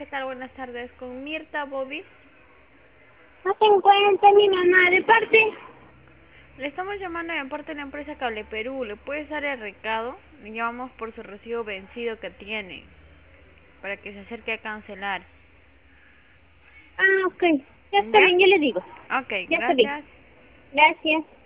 ¿qué tal? Buenas tardes. Con Mirta Bobby. No se encuentra mi mamá de parte. Le estamos llamando de parte de la empresa Cable Perú. ¿Le puede dar el recado? Le llamamos por su recibo vencido que tiene, para que se acerque a cancelar. Ah, ok. Ya está ¿Ya? bien, yo le digo. Ok, Ya está bien. gracias. Gracias.